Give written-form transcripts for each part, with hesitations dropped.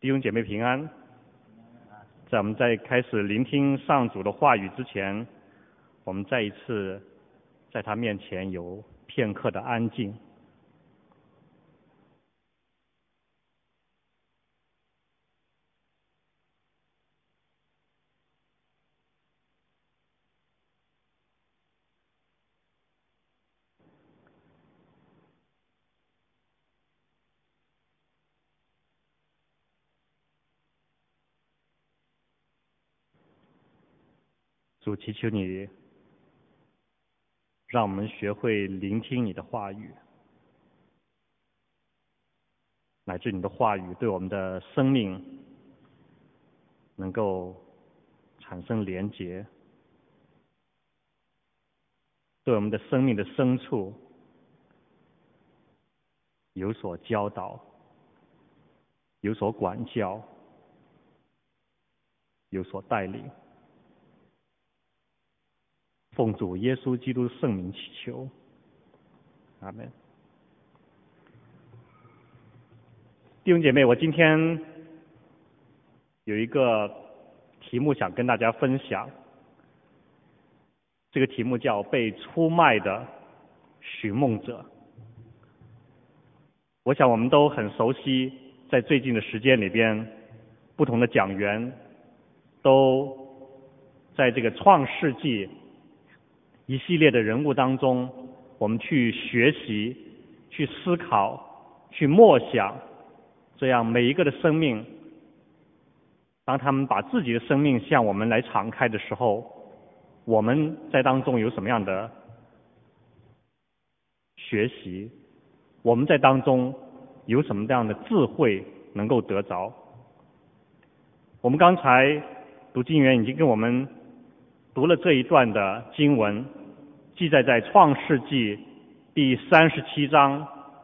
弟兄姐妹平安。在我们在开始聆听上主的话语之前，我们再一次在他面前有片刻的安静。主，祈求你让我们学会聆听你的话语，乃至你的话语对我们的生命能够产生连结，对我们的生命的深处有所教导，有所管教，有所带领。奉主耶稣基督圣名祈求，阿们。弟兄姐妹，我今天有一个题目想跟大家分享，这个题目叫被出卖的寻梦者。我想我们都很熟悉，在最近的时间里边，不同的讲员都在这个创世纪一系列的人物当中，我们去学习、去思考、去默想，这样每一个的生命，当他们把自己的生命向我们来敞开的时候，我们在当中有什么样的学习？我们在当中有什么样的智慧能够得着？我们刚才读经员已经跟我们读了这一段的经文，记载在创世纪第37章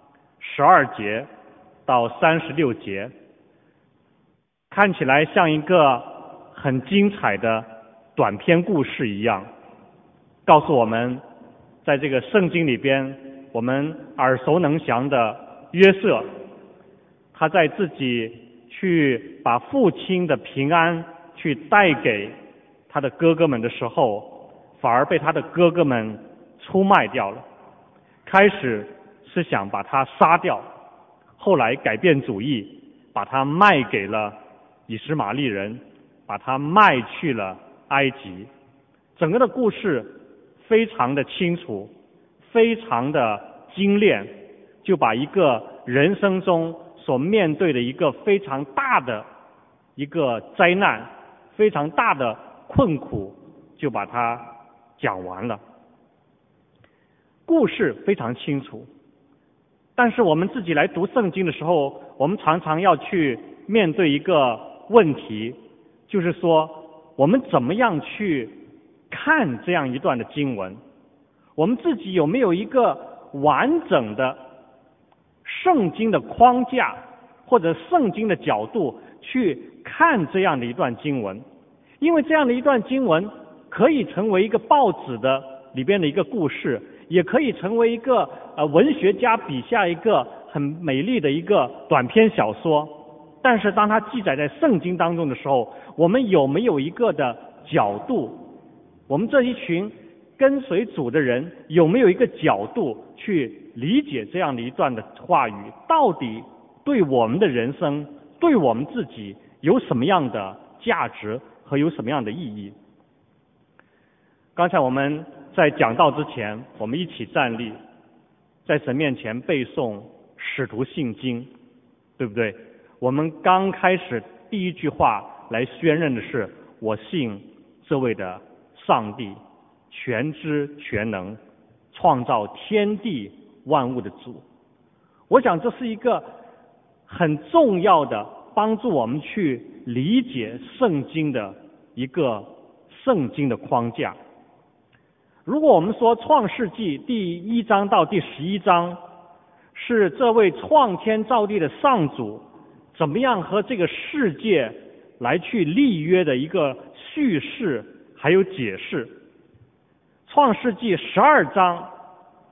12节到36节，看起来像一个很精彩的短篇故事一样，告诉我们在这个圣经里边我们耳熟能详的约瑟，他在自己去把父亲的平安去带给他的哥哥们的时候，反而被他的哥哥们出卖掉了。开始是想把他杀掉，后来改变主意，把他卖给了以实玛利人，把他卖去了埃及。整个的故事非常的清楚，非常的精炼，就把一个人生中所面对的一个非常大的一个灾难，非常大的困苦，就把它讲完了。故事非常清楚，但是我们自己来读圣经的时候，我们常常要去面对一个问题，就是说我们怎么样去看这样一段的经文？我们自己有没有一个完整的圣经的框架或者圣经的角度去看这样的一段经文？因为这样的一段经文可以成为一个报纸的里边的一个故事，也可以成为一个文学家笔下一个很美丽的一个短篇小说。但是当它记载在圣经当中的时候，我们有没有一个的角度？我们这一群跟随主的人有没有一个角度去理解这样的一段的话语，到底对我们的人生，对我们自己有什么样的价值和有什么样的意义？刚才我们在讲道之前，我们一起站立，在神面前背诵使徒信经，对不对？我们刚开始第一句话来宣认的是，我信这位的上帝，全知全能，创造天地万物的主。我想这是一个很重要的帮助我们去理解圣经的一个圣经的框架。如果我们说创世纪第1章到第11章是这位创天造地的上主怎么样和这个世界来去立约的一个叙事还有解释，创世纪12章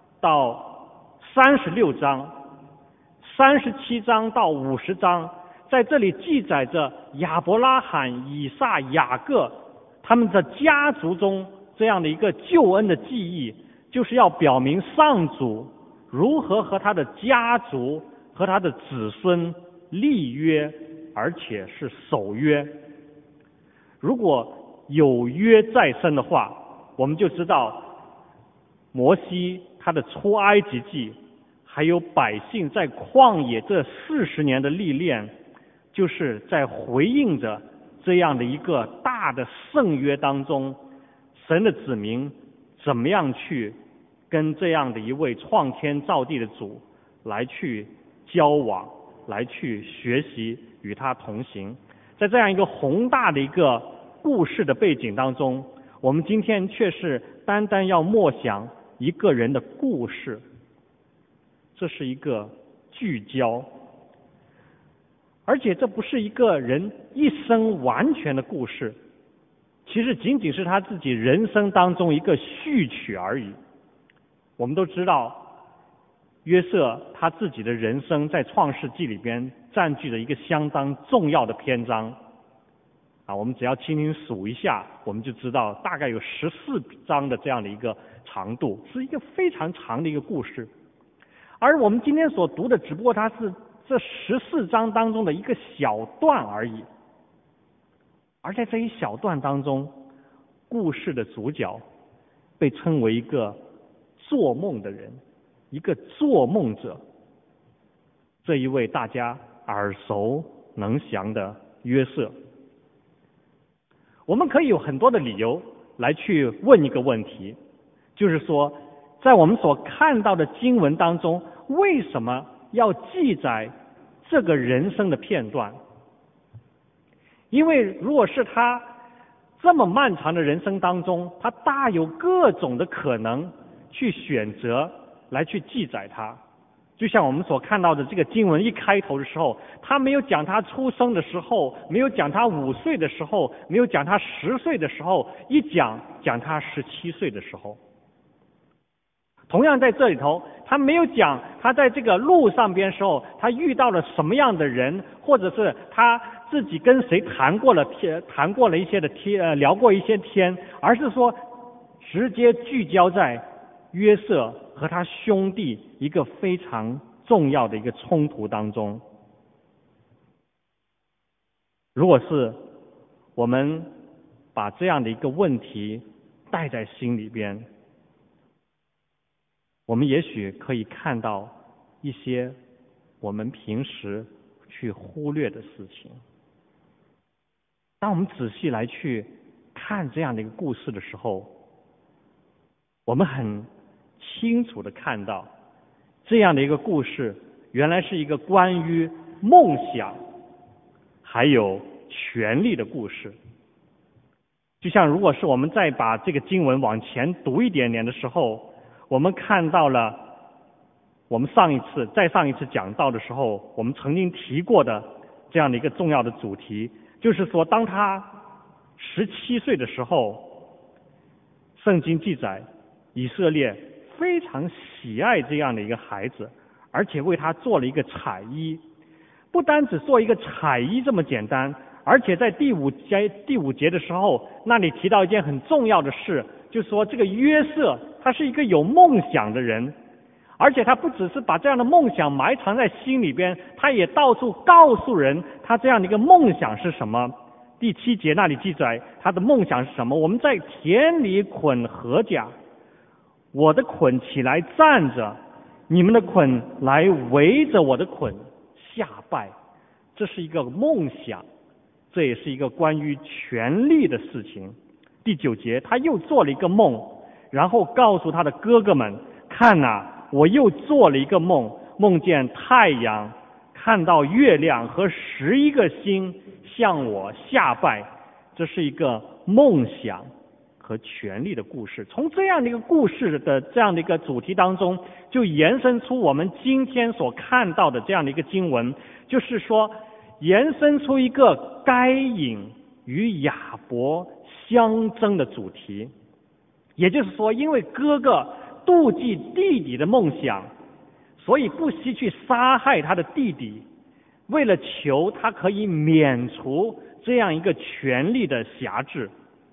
到36章、37章到50章， 在这里记载着亚伯拉罕、以撒、雅各他们的家族中这样的一个救恩的记忆，就是要表明上主如何和他的家族和他的子孙立约，而且是守约。如果有约在身的话，我们就知道摩西他的出埃及记，还有百姓在旷野这40年的历练，就是在回应着这样的一个大的圣约当中，神的子民怎么样去跟这样的一位创天造地的主来去交往，来去学习，与他同行。在这样一个宏大的一个故事的背景当中，我们今天却是单单要默想一个人的故事，这是一个聚焦，而且这不是一个人一生完全的故事，其实仅仅是他自己人生当中一个序曲而已。我们都知道约瑟他自己的人生在创世纪里边占据了一个相当重要的篇章我们只要轻轻数一下，我们就知道大概有14章的这样的一个长度，是一个非常长的一个故事。而我们今天所读的只不过它是这14章当中的一个小段而已。而在这一小段当中，故事的主角被称为一个做梦的人，一个做梦者。这一位大家耳熟能详的约瑟。我们可以有很多的理由来去问一个问题，就是说在我们所看到的经文当中，为什么要记载这个人生的片段？因为如果是他这么漫长的人生当中，他大有各种的可能去选择来去记载他。就像我们所看到的这个经文一开头的时候，他没有讲他出生的时候，没有讲他5岁的时候，没有讲他10岁的时候，一讲他17岁的时候。同样在这里头，他没有讲他在这个路上边时候他遇到了什么样的人，或者是他自己跟谁谈过了一些的天，聊过一些天，而是说直接聚焦在约瑟和他兄弟一个非常重要的一个冲突当中。如果是我们把这样的一个问题带在心里边，我们也许可以看到一些我们平时去忽略的事情。当我们仔细来去看这样的一个故事的时候，我们很清楚地看到这样的一个故事原来是一个关于梦想还有权力的故事。就像如果是我们再把这个经文往前读一点点的时候，我们看到了我们上一次讲到的时候，我们曾经提过的这样的一个重要的主题，就是说当他17岁的时候，圣经记载以色列非常喜爱这样的一个孩子，而且为他做了一个彩衣。不单只做一个彩衣这么简单，而且在第五节的时候，那里提到一件很重要的事，就是说这个约瑟他是一个有梦想的人，而且他不只是把这样的梦想埋藏在心里边，他也到处告诉人他这样的一个梦想是什么。第7节那里记载他的梦想是什么？我们在田里捆禾甲，我的捆起来站着，你们的捆来围着我的捆下拜。这是一个梦想，这也是一个关于权力的事情。第9节他又做了一个梦，然后告诉他的哥哥们，看啊，我又做了一个梦，梦见太阳，看到月亮和11个星向我下拜。这是一个梦想和权力的故事。从这样的一个故事的这样的一个主题当中，就延伸出我们今天所看到的这样的一个经文，就是说延伸出一个该隐与亚伯相争的主题。也就是说，因为哥哥妒忌弟弟的梦想，所以不惜去杀害他的弟弟， 为了求他可以免除这样一个权力的辖制。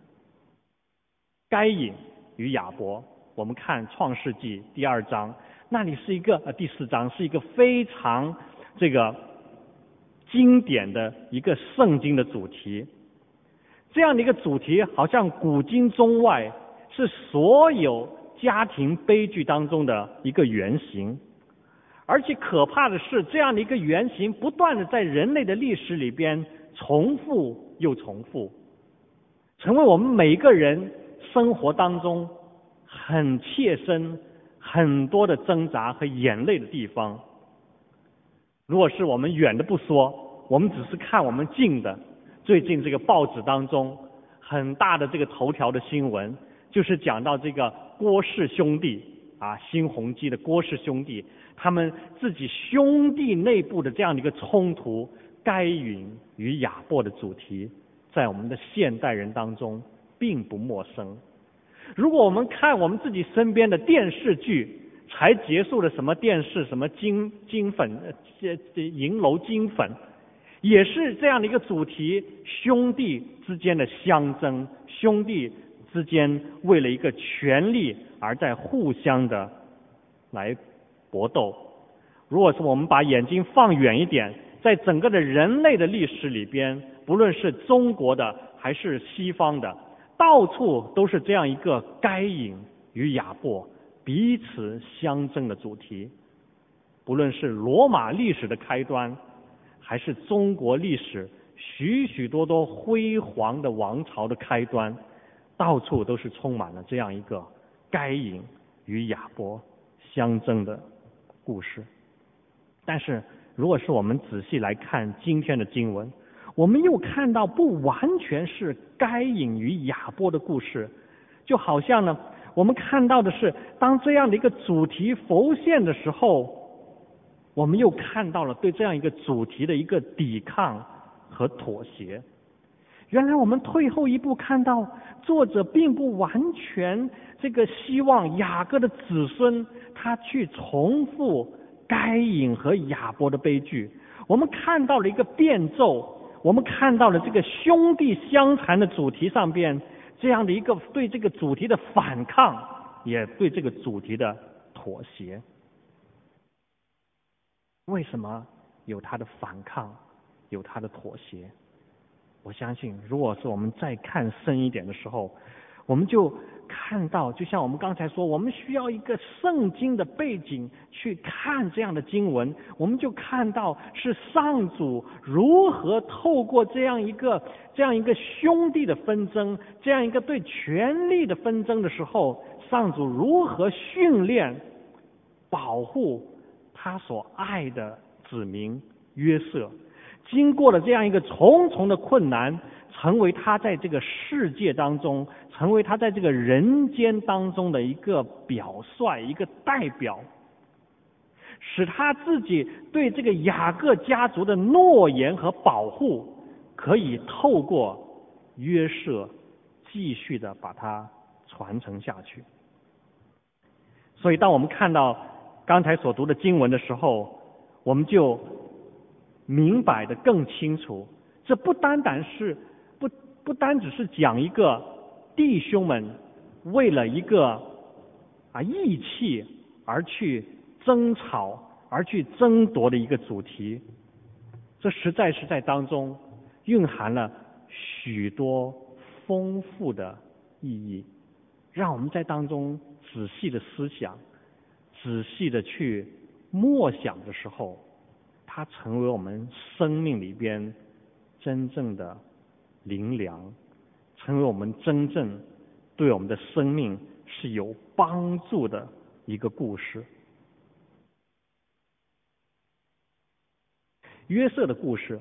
该隐与亚伯，我们看创世纪第2章，那里是一个第4章是一个非常这个经典的一个圣经的主题。这样的一个主题好像古今中外是所有家庭悲剧当中的一个原型。而且可怕的是，这样的一个原型不断的在人类的历史里边重复又重复，成为我们每一个人生活当中很切身、很多的挣扎和眼泪的地方。如果是我们远的不说，我们只是看我们近的，最近这个报纸当中很大的这个头条的新闻，就是讲到这个郭氏兄弟新鸿基的郭氏兄弟，他们自己兄弟内部的这样的一个冲突，该隐与亚伯的主题，在我们的现代人当中并不陌生。如果我们看我们自己身边的电视剧，才结束了什么电视什么金粉银楼金粉，也是这样的一个主题，兄弟之间的相争，兄弟之间为了一个权利而在互相的来搏斗。如果是我们把眼睛放远一点，在整个的人类的历史里边，不论是中国的还是西方的，到处都是这样一个该隐与亚伯彼此相争的主题。不论是罗马历史的开端，还是中国历史许许多多辉煌的王朝的开端，到处都是充满了这样一个该隐与亚伯相争的故事。但是如果是我们仔细来看今天的经文，我们又看到不完全是该隐与亚伯的故事，就好像呢，我们看到的是当这样的一个主题浮现的时候，我们又看到了对这样一个主题的一个抵抗和妥协。原来我们退后一步看到，作者并不完全这个希望雅各的子孙他去重复该隐和亚伯的悲剧。我们看到了一个变奏，我们看到了这个兄弟相残的主题上边这样的一个对这个主题的反抗，也对这个主题的妥协。为什么有他的反抗，有他的妥协？我相信如果是我们再看深一点的时候，我们就看到，就像我们刚才说，我们需要一个圣经的背景去看这样的经文，我们就看到是上主如何透过这样一个兄弟的纷争，这样一个对权力的纷争的时候，上主如何训练保护他所爱的子民约瑟，经过了这样一个重重的困难，成为他在这个世界当中，成为他在这个人间当中的一个表率，一个代表，使他自己对这个雅各家族的诺言和保护可以透过约瑟继续的把它传承下去。所以当我们看到刚才所读的经文的时候，我们就明白的更清楚，这不单只是讲一个弟兄们为了一个义气而去争吵而去争夺的一个主题，这实在是在当中蕴含了许多丰富的意义，让我们在当中仔细的思想，仔细的去默想的时候，它成为我们生命里边真正的灵粮，成为我们真正对我们的生命是有帮助的一个故事。约瑟的故事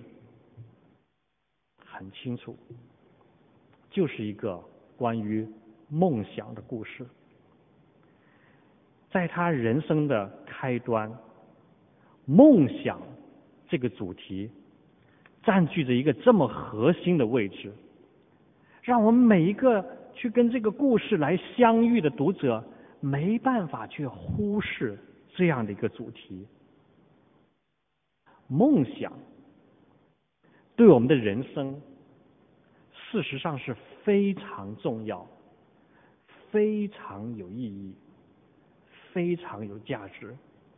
很清楚，就是一个关于梦想的故事。在他人生的开端，梦想这个主题占据着一个这么核心的位置，让我们每一个去跟这个故事来相遇的读者没办法去忽视这样的一个主题。梦想对我们的人生事实上是非常重要、非常有意义、非常有价值。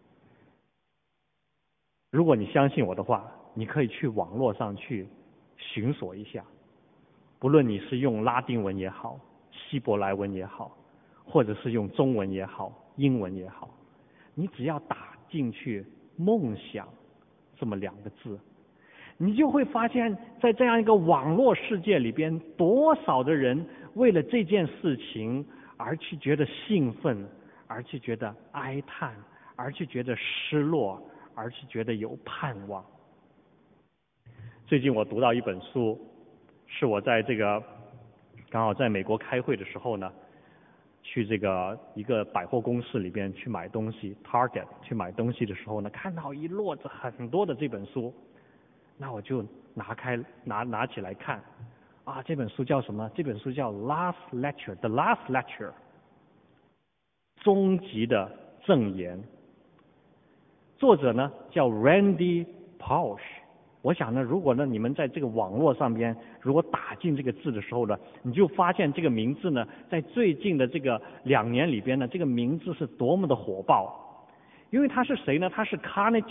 如果你相信我的话，你可以去网络上去寻索一下，不论你是用拉丁文也好，希伯来文也好，或者是用中文也好，英文也好，你只要打进去梦想这么2个字，你就会发现在这样一个网络世界里边，多少的人为了这件事情而去觉得兴奋，而去觉得哀叹，而去觉得失落，而去觉得有盼望。最近我读到一本书，是我在刚好在美国开会的时候呢，去一个百货公司里边去买东西 ，Target 去买东西的时候呢，看到一摞子很多的这本书，那我就拿起来看，啊，这本书叫什么？这本书叫 The Last Lecture， 终极的赠言。作者呢叫 Randy Pausch。我想呢，如果呢你们在这个网络上边，如果打进这个字的时候呢，你就发现这个名字呢，在最近的这个2年里边呢，这个名字是多么的火爆。因为他是谁呢？他是 Carnegie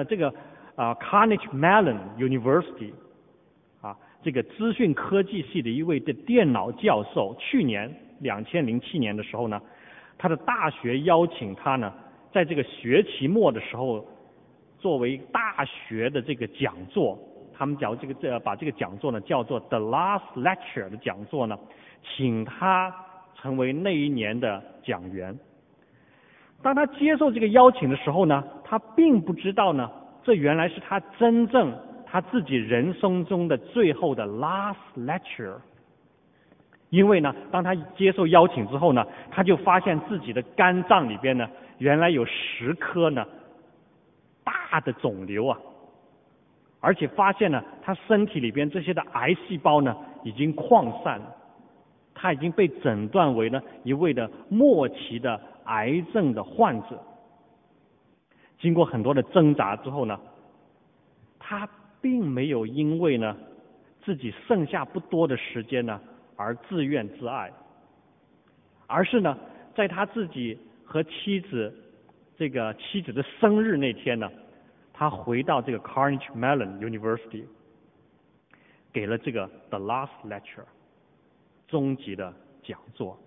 Mellon University 这个资讯科技系的一位的电脑教授。去年2007年的时候呢，他的大学邀请他呢，在这个学期末的时候，作为大学的这个讲座，他们把这个讲座呢叫做 The Last Lecture 的讲座呢，请他成为那一年的讲员。当他接受这个邀请的时候呢，他并不知道呢，这原来是他自己人生中的最后的 last lecture。因为呢，当他接受邀请之后呢，他就发现自己的肝脏里边呢，原来有10颗呢大的肿瘤啊，而且发现呢，他身体里边这些的癌细胞呢已经扩散了，他已经被诊断为呢一位的末期的癌症的患者。经过很多的挣扎之后呢，他并没有因为呢自己剩下不多的时间呢而自怨自艾，而是呢在他自己和妻子的生日那天呢，他回到这个 Carnegie Mellon University， 给了这个 The Last Lecture 终极的讲座。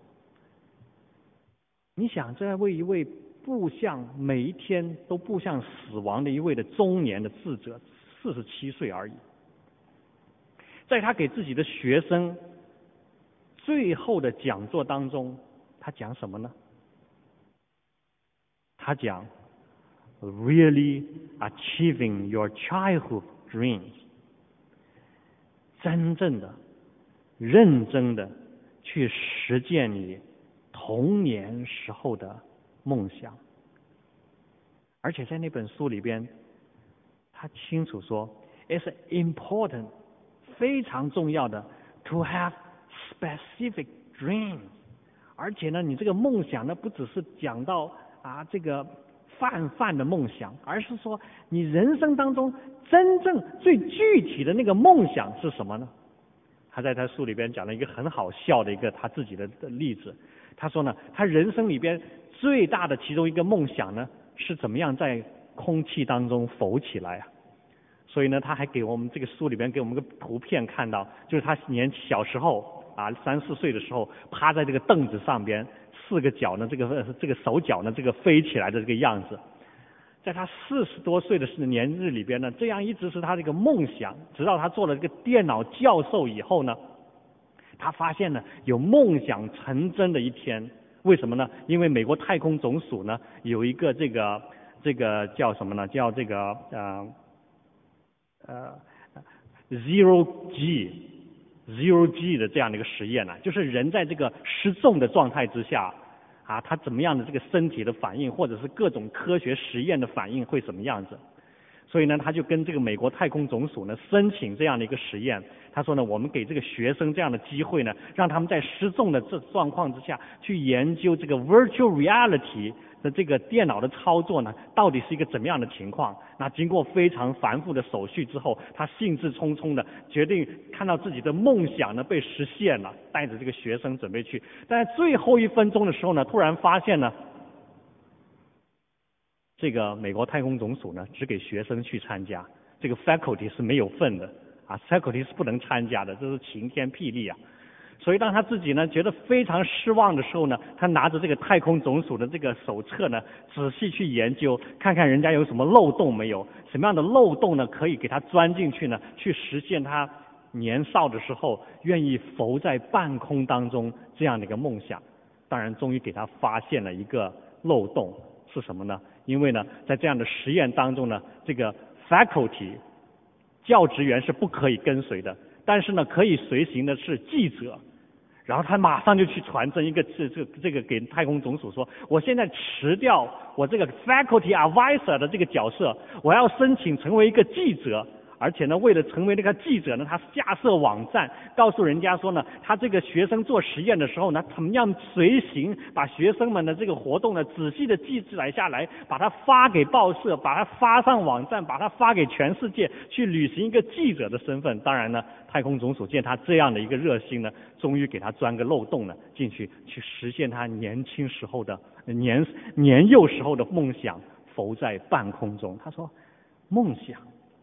你想，这为一位每一天都步向死亡的一位的中年的智者，47岁而已，在他给自己的学生最后的讲座当中，他讲什么呢？他讲 Really achieving your childhood dreams， 真正的认真的去实践你童年时候的梦想。而且在那本书里边，他清楚说 It's important， 非常重要的 to have specific dreams。 而且呢，你这个梦想呢，不只是讲到这个泛的梦想，而是说你人生当中真正最具体的那个梦想是什么呢？他在他书里边讲了一个很好笑的一个他自己的例子。他说呢，他人生里边最大的其中一个梦想呢，是怎么样在空气当中浮起来啊。所以呢，他还给我们这个书里边给我们个图片看到，就是他小时候3、4岁的时候，趴在这个凳子上边，4个脚呢，这个手脚呢，这个飞起来的这个样子。在他40多岁的年日里边呢，这样一直是他这个梦想，直到他做了这个电脑教授以后呢，他发现呢有梦想成真的一天。为什么呢？因为美国太空总署呢有一个这个叫什么呢？叫这个Zero G 的这样的一个实验呢，就是人在这个失重的状态之下他怎么样的这个身体的反应，或者是各种科学实验的反应会什么样子。所以呢，他就跟这个美国太空总署呢申请这样的一个实验。他说呢，我们给这个学生这样的机会呢，让他们在失重的这状况之下去研究这个 virtual reality 的这个电脑的操作呢，到底是一个怎么样的情况？那经过非常繁复的手续之后，他兴致冲冲的决定看到自己的梦想呢被实现了，带着这个学生准备去。但在最后1分钟的时候呢，突然发现呢，这个美国太空总署呢只给学生去参加，这个 faculty 是没有份的啊 ，faculty 是不能参加的，这是晴天霹雳啊！所以当他自己呢觉得非常失望的时候呢，他拿着这个太空总署的这个手册呢，仔细去研究，看看人家有什么漏洞没有，什么样的漏洞呢可以给他钻进去呢，去实现他年少的时候愿意浮在半空当中这样的一个梦想。当然，终于给他发现了一个漏洞是什么呢？因为呢，在这样的实验当中呢，这个 faculty 教职员是不可以跟随的，但是呢，可以随行的是记者。然后他马上就去传真一个这个给太空总署说，我现在辞掉我这个 faculty advisor 的这个角色，我要申请成为一个记者。而且呢，为了成为那个记者呢，他架设网站，告诉人家说呢，他这个学生做实验的时候呢，怎么样随行，把学生们的这个活动呢，仔细的记载下来，把它发给报社，把它发上网站，把它发给全世界，去履行一个记者的身份。当然呢，太空总署见他这样的一个热心呢，终于给他钻个漏洞呢，进去实现他年轻时候的年幼时候的梦想，浮在半空中。他说，梦想。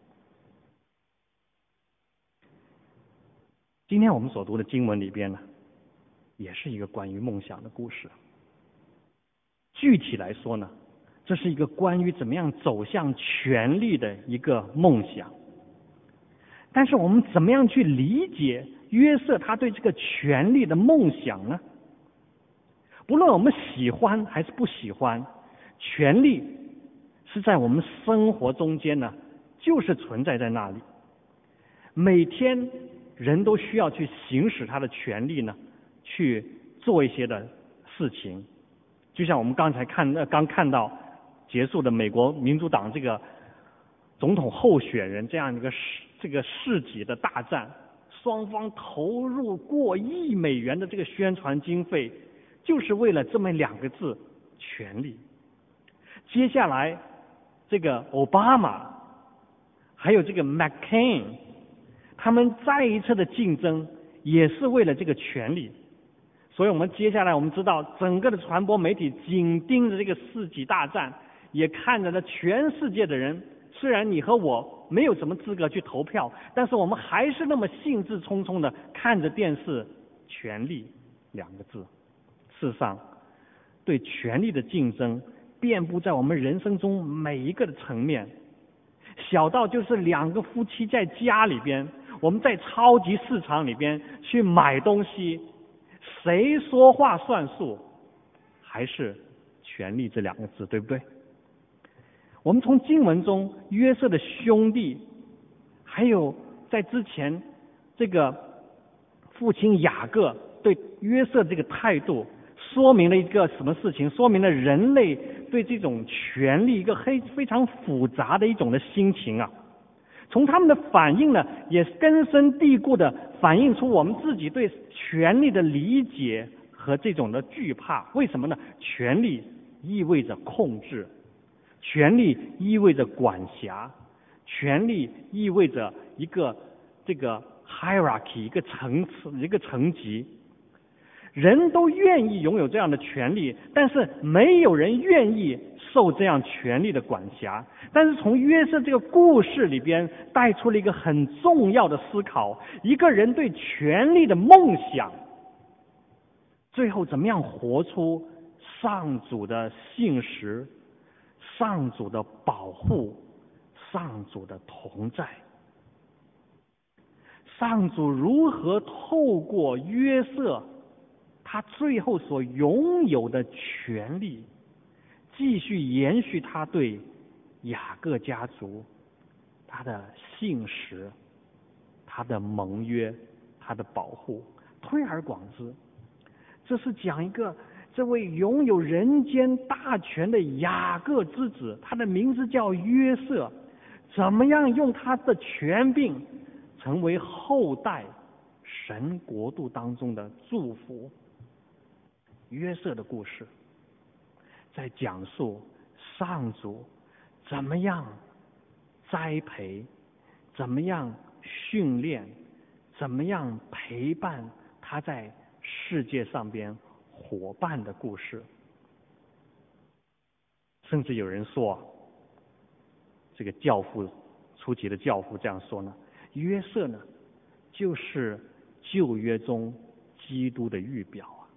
今天我们所读的经文里边呢，也是一个关于梦想的故事。具体来说呢，这是一个关于怎么样走向权力的一个梦想。但是我们怎么样去理解约瑟他对这个权力的梦想呢？不论我们喜欢还是不喜欢，权力是在我们生活中间呢，就是存在在那里。每天人都需要去行使他的权利呢，去做一些的事情。就像我们刚才刚看到结束的美国民主党这个总统候选人这样一个世纪的大战，双方投入过亿美元的这个宣传经费，就是为了这么2个字：权力。接下来这个奥巴马还有这个 McCain，他们再一次的竞争也是为了这个权利。所以我们接下来我们知道，整个的传播媒体紧盯着这个世纪大战，也看着呢全世界的人，虽然你和我没有什么资格去投票，但是我们还是那么兴致冲冲的看着电视，权力2个字。事实上，对权力的竞争遍布在我们人生中每一个的层面，小到就是2个夫妻在家里边，我们在超级市场里边去买东西，谁说话算数？还是权力这2个字，对不对？我们从经文中约瑟的兄弟，还有在之前这个父亲雅各对约瑟这个态度，说明了一个什么事情？说明了人类对这种权力一个非常复杂的一种的心情啊。从他们的反应呢，也根深蒂固的反映出我们自己对权力的理解和这种的惧怕。为什么呢？权力意味着控制，权力意味着管辖，权力意味着一个这个 hierarchy， 一个层次，一个层级。人都愿意拥有这样的权利，但是没有人愿意受这样权力的管辖。但是从约瑟这个故事里边带出了一个很重要的思考：一个人对权力的梦想，最后怎么样活出上主的信实、上主的保护、上主的同在。上主如何透过约瑟他最后所拥有的权利，继续延续他对雅各家族他的信实、他的盟约、他的保护。推而广之，这是讲一个这位拥有人间大权的雅各之子，他的名字叫约瑟，怎么样用他的权柄成为后代神国度当中的祝福。约瑟的故事， 在讲述上主怎么样栽培，怎么样训练，怎么样陪伴他在世界上边伙伴的故事。甚至有人说，这个教父，初期的教父这样说呢，约瑟呢就是旧约中基督的预表啊。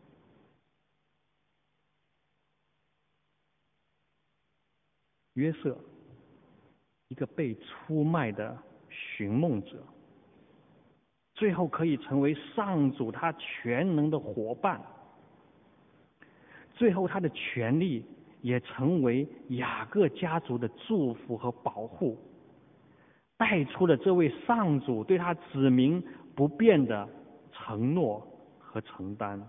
约瑟，一个被出卖的寻梦者，最后可以成为上主他全能的伙伴，最后他的权利也成为雅各家族的祝福和保护，带出了这位上主对他子民不变的承诺和承担。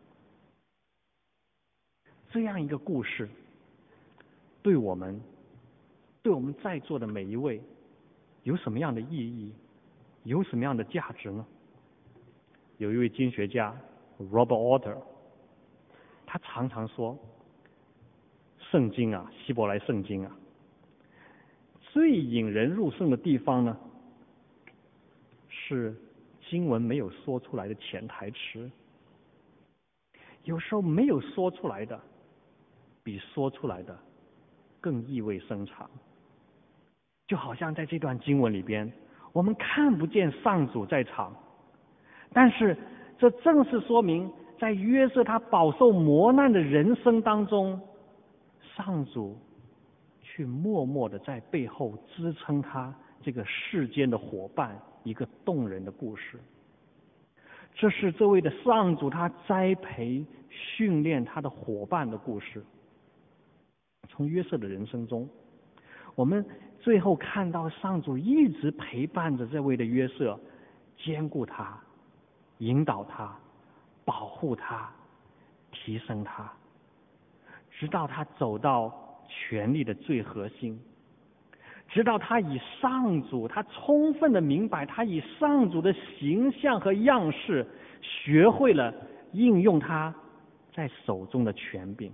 这样一个故事，对我们在座的每一位有什么样的意义，有什么样的价值呢？有一位经学家 Robert Alter， 他常常说，圣经啊，希伯来圣经啊，最引人入胜的地方呢，是经文没有说出来的潜台词。有时候没有说出来的，比说出来的更意味深长。就好像在这段经文里边，我们看不见上主在场，但是这正是说明，在约瑟他饱受磨难的人生当中，上主去默默的在背后支撑他这个世间的伙伴一个动人的故事。这是这位的上主他栽培训练他的伙伴的故事。从约瑟的人生中，我们最后看到上主一直陪伴着这位的约瑟，兼顾他，引导他，保护他，提升他，直到他走到权力的最核心，直到他以上主，他充分的明白，他以上主的形象和样式，学会了应用他在手中的权柄。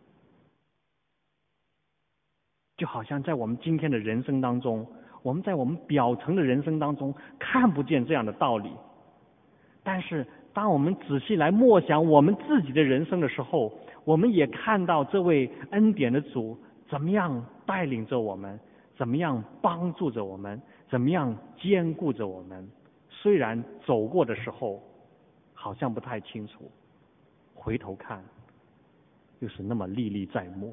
就好像在我们今天的人生当中，我们在我们表层的人生当中看不见这样的道理，但是当我们仔细来默想我们自己的人生的时候，我们也看到这位恩典的主怎么样带领着我们，怎么样帮助着我们，怎么样兼顾着我们。虽然走过的时候好像不太清楚，回头看又是那么历历在目。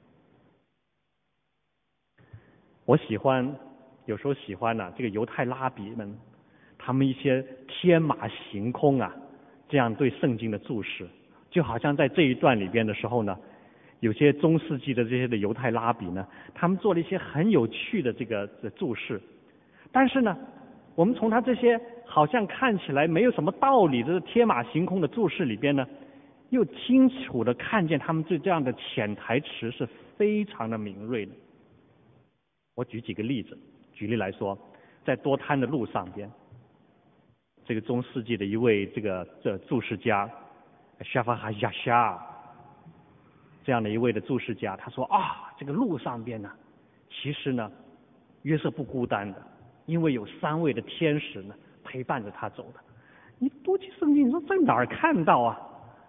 我有时候喜欢这个犹太拉比们，他们一些天马行空这样对圣经的注释，就好像在这一段里边的时候呢，有些中世纪的这些的犹太拉比呢，他们做了一些很有趣的这个注释，但是呢，我们从他这些好像看起来没有什么道理的天马行空的注释里边呢，又清楚的看见他们对这样的潜台词是非常的敏锐的。我举几个例子，举例来说，在多滩的路上边，这个中世纪的一位这注释家夏法哈亚夏这样的一位的注释家，他说这个路上边呢，其实呢约瑟不孤单的，因为有3位的天使呢陪伴着他走的。你读起圣经，你说在哪儿看到啊？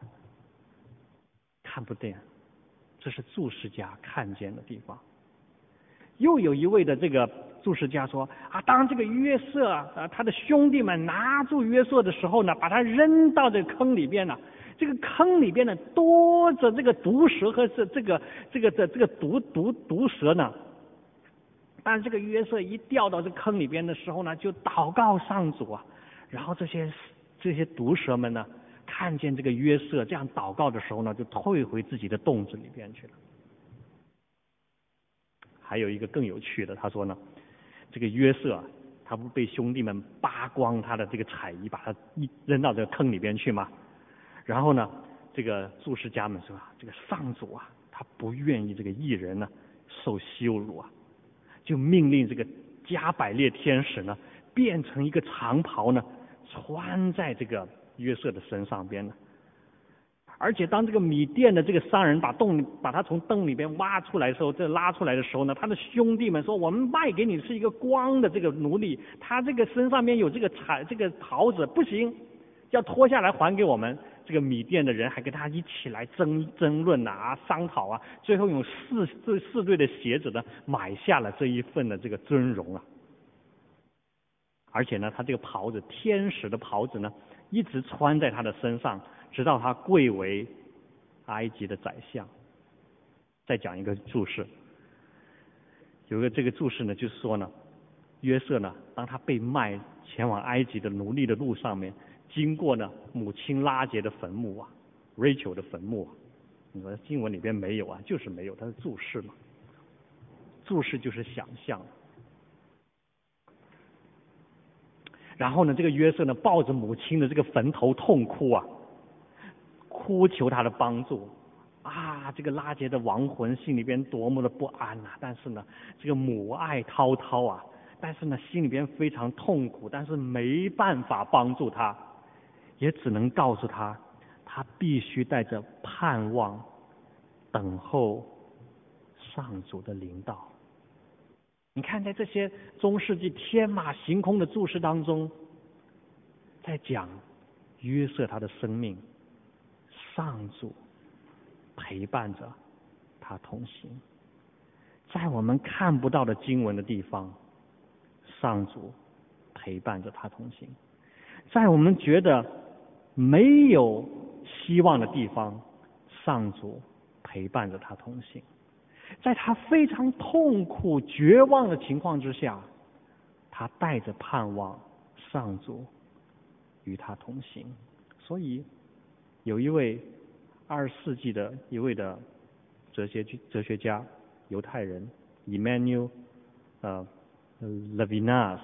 看不见，这是注释家看见的地方。又有一位的这个注释家说当这个约瑟他的兄弟们拿住约瑟的时候呢，把他扔到这个坑里边了。这个坑里边呢多着这个毒蛇和这个毒蛇呢。但是这个约瑟一掉到这坑里边的时候呢，就祷告上主然后这些毒蛇们呢，看见这个约瑟这样祷告的时候呢，就退回自己的洞子里边去了。还有一个更有趣的，他说呢，这个约瑟他不被兄弟们扒光他的这个彩衣，把他扔到这个坑里边去吗？然后呢，这个注释家们说这个上主他不愿意这个义人呢受羞辱就命令这个加百列天使呢变成一个长袍呢穿在这个约瑟的身上边呢。 而且当这个米甸的这个商人把他从洞里边挖出来的时候，拉出来的时候呢，他的兄弟们说，我们卖给你是一个光的这个奴隶，他这个身上面有这个袍子，不行，要脱下来还给我们。这个米甸的人还跟他一起来争论啊，商讨啊，最后用四对的鞋子呢买下了这一份的这个尊荣啊。而且呢，他这个袍子，天使的袍子呢，一直穿在他的身上，直到他贵为埃及的宰相。再讲一个注释，有个这个注释呢，就是说呢，约瑟呢，当他被卖前往埃及的奴隶的路上面，经过呢母亲拉结的坟墓啊 ，Rachel 的坟墓啊，你说经文里边没有啊，就是没有，它是注释嘛，注释就是想象。然后呢，这个约瑟呢，抱着母亲的这个坟头痛哭啊，哭求他的帮助啊。这个拉结的亡魂心里边多么的不安啊！但是呢，这个母爱滔滔啊，但是呢，心里边非常痛苦，但是没办法帮助他，也只能告诉他，他必须带着盼望，等候上主的临到。你看，在这些中世纪天马行空的注释当中，在讲约瑟他的生命，上主陪伴着他同行。在我们看不到的经文的地方，上主陪伴着他同行；在我们觉得没有希望的地方，上主陪伴着他同行。在他非常痛苦绝望的情况之下，他带着盼望，上主与他同行。所以有一位20世纪的一位的哲学家，犹太人 Emmanuel Levinas，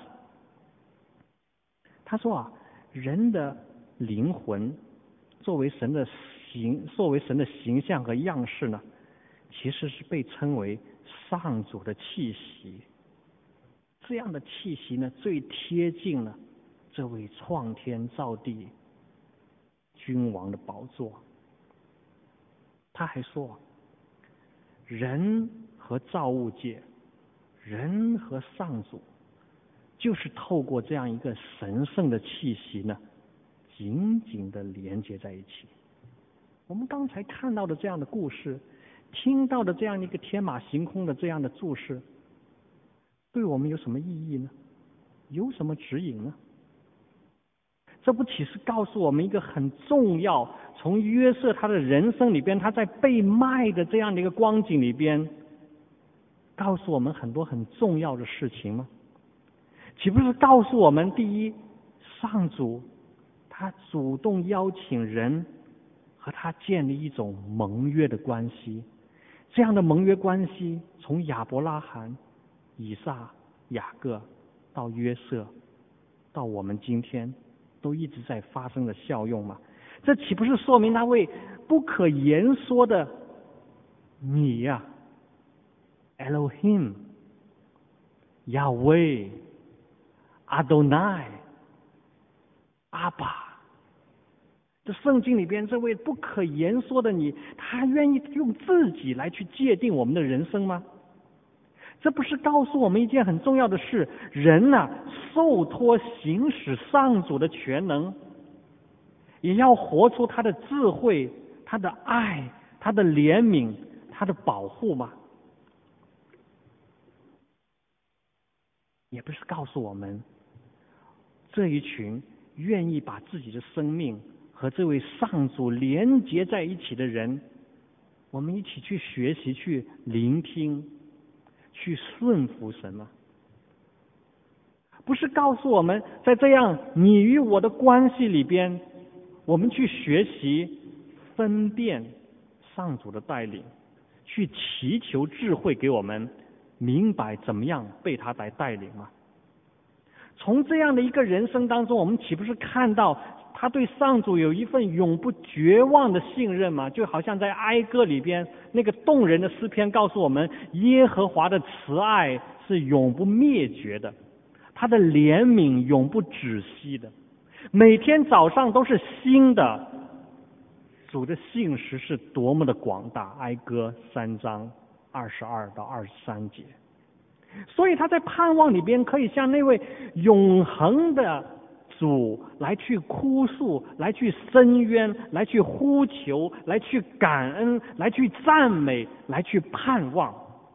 他说啊，人的灵魂作为神的形象和样式呢，其实是被称为上主的气息。这样的气息呢，最贴近了这位创天造地君王的宝座。他还说，人和造物界，人和上主，就是透过这样一个神圣的气息呢，紧紧地连接在一起。我们刚才看到的这样的故事，听到的这样一个天马行空的这样的注释，对我们有什么意义呢？有什么指引呢？这不岂是告诉我们一个很重要，从约瑟他的人生里边，他在被卖的这样的一个光景里边，告诉我们很多很重要的事情吗？岂不是告诉我们，第一，上主他主动邀请人和他建立一种盟约的关系，这样的盟约关系从亚伯拉罕、以撒、雅各到约瑟，到我们今天都一直在发生的效用吗？这岂不是说明那位不可言说的你呀，Elohim、Yahweh、Adonai、阿爸，这圣经里边这位不可言说的你，他愿意用自己来去界定我们的人生吗？这不是告诉我们一件很重要的事，人啊，受托行使上主的全能，也要活出他的智慧、他的爱、他的怜悯、他的保护吗？也不是告诉我们，这一群愿意把自己的生命和这位上主连结在一起的人，我们一起去学习、去聆听、去顺服神吗？不是告诉我们，在这样你与我的关系里边，我们去学习分辨上主的带领，去祈求智慧给我们明白怎么样被他来带领吗？从这样的一个人生当中，我们岂不是看到他对上主有一份永不绝望的信任吗？就好像在哀歌里边那个动人的诗篇告诉我们，耶和华的慈爱是永不灭绝的，他的怜悯永不止息的，每天早上都是新的， 主的信实是多么的广大，哀歌3章22到23节。所以他在盼望里边可以向那位永恒的主来去哭诉，来去申冤，来去呼求，来去感恩，来去赞美，来去盼望。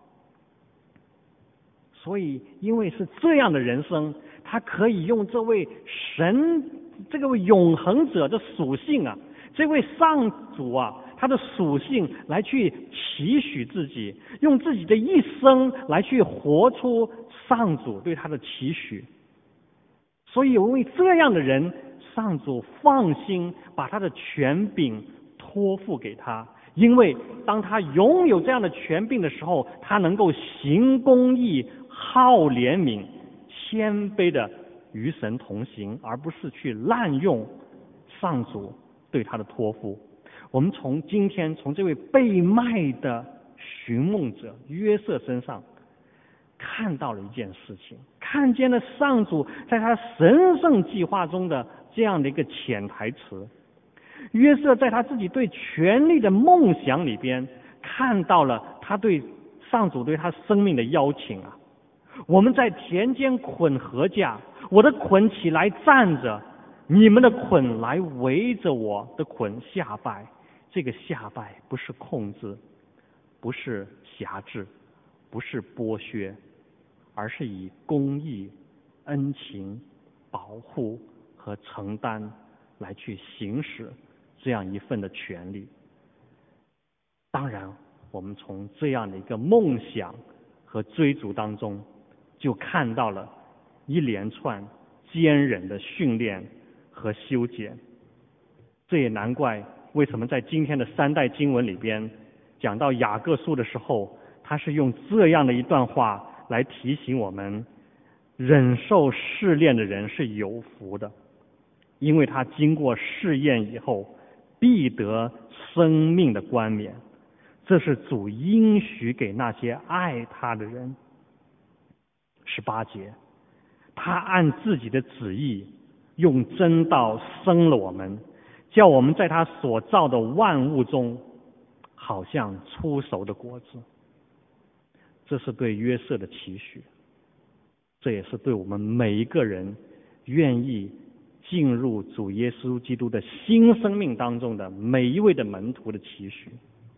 所以因为是这样的人生，他可以用这位神，这个永恒者的属性啊，这位上主啊，他的属性来去期许自己，用自己的一生来去活出上主对他的期许。所以因为这样的人，上主放心把他的权柄托付给他，因为当他拥有这样的权柄的时候，他能够行公义、好怜悯、谦卑的与神同行，而不是去滥用上主对他的托付。我们今天从这位被卖的寻梦者约瑟身上看到了一件事情，看见了上主在他神圣计划中的这样的一个潜台词。约瑟在他自己对权力的梦想里边看到了他对上主对他生命的邀请啊。我们在田间捆禾架，我的捆起来站着，你们的捆来围着我的捆下拜。这个下拜不是控制，不是辖制，不是剥削，而是以公义、恩情、保护和承担来去行使这样一份的权利。当然，我们从这样的一个梦想和追逐当中，就看到了一连串坚忍的训练和修剪。这也难怪为什么在今天的3代经文里边讲到雅各书的时候，他是用这样的一段话来提醒我们，忍受试炼的人是有福的，因为他经过试验以后必得生命的冠冕，这是主应许给那些爱他的人。18节，他按自己的旨意用真道生了我们，叫我们在他所造的万物中好像初熟的果子。这是对约瑟的期许，这也是对我们每一个人愿意进入主耶稣基督的新生命当中的每一位的门徒的期许。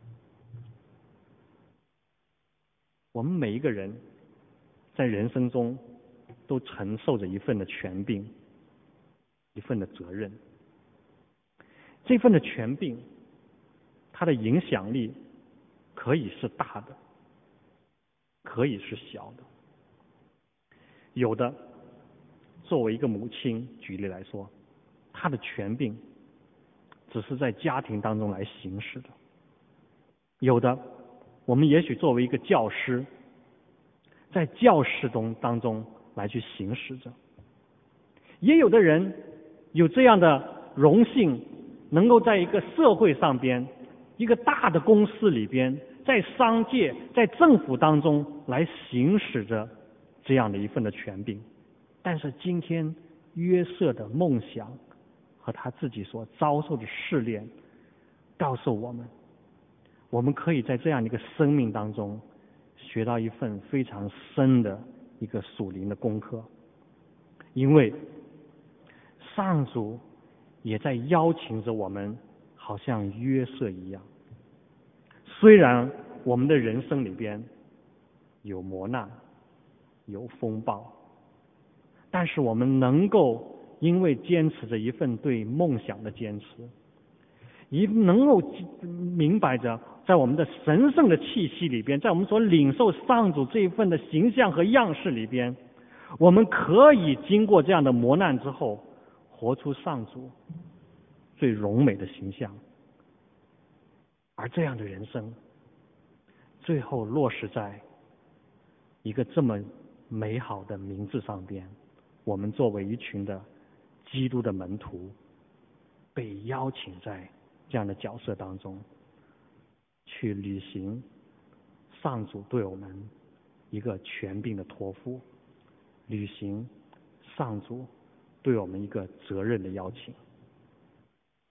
我们每一个人在人生中都承受着一份的权柄，一份的责任。这份的权柄，它的影响力可以是大的，可以是小的。有的作为一个母亲，举例来说，她的权柄只是在家庭当中来行使的。有的我们也许作为一个教师，在教室当中来去行使着。也有的人有这样的荣幸，能够在一个社会上边，一个大的公司里边，在商界、在政府当中来行使着这样的一份的权柄。但是今天约瑟的梦想和他自己所遭受的试炼告诉我们，我们可以在这样的一个生命当中学到一份非常深的一个属灵的功课。因为上主也在邀请着我们，好像约瑟一样。虽然我们的人生里边有磨难，有风暴，但是我们能够因为坚持着一份对梦想的坚持，也能够明白着在我们的神圣的气息里边，在我们所领受上主这一份的形象和样式里边，我们可以经过这样的磨难之后，活出上主最荣美的形象。而这样的人生最后落实在一个这么美好的名字上边，我们作为一群的基督的门徒，被邀请在这样的角色当中去履行上主对我们一个权柄的托付，履行上主对我们一个责任的邀请。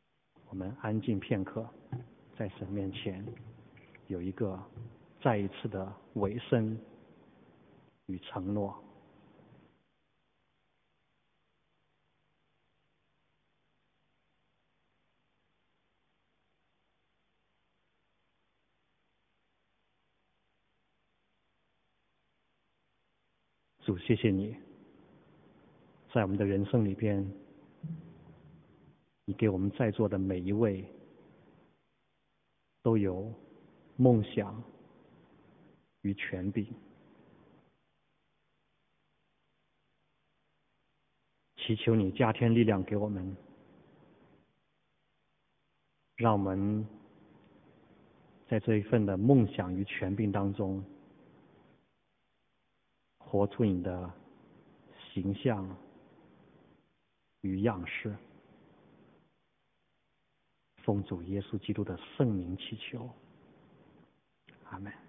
我们安静片刻，在神面前有一个再一次的委身与承诺。主，谢谢你，在我们的人生里边，你给我们在座的每一位都有梦想与权柄。祈求你加添力量给我们，让我们在这一份的梦想与权柄当中，活出你的形象与样式。奉主耶稣基督的圣名祈求，阿们。